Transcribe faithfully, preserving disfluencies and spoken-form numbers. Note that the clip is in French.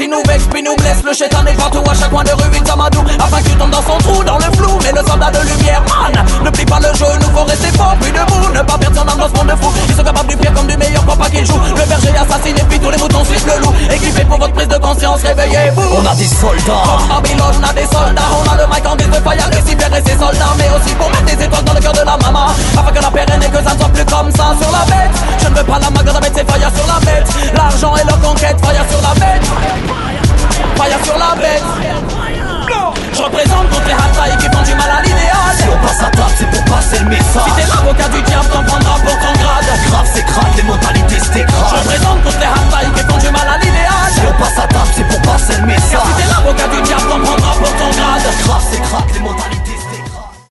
nous vexe puis nous blesse. Le chétan est partout, à chaque coin de rue il t'amadoue, afin que tu tombes dans son trou, dans le flou. Mais le soldat de lumière, man, ne plie pas le jeu, nous faut rester fort puis debout. Ne pas perdre son âme dans ce monde de fou. Ils sont capables du pire comme du meilleur pour pas qu'ils jouent. Le berger assassine et puis tous les moutons suivent le loup. Équipés pour votre prise de conscience, réveillez-vous. On a des soldats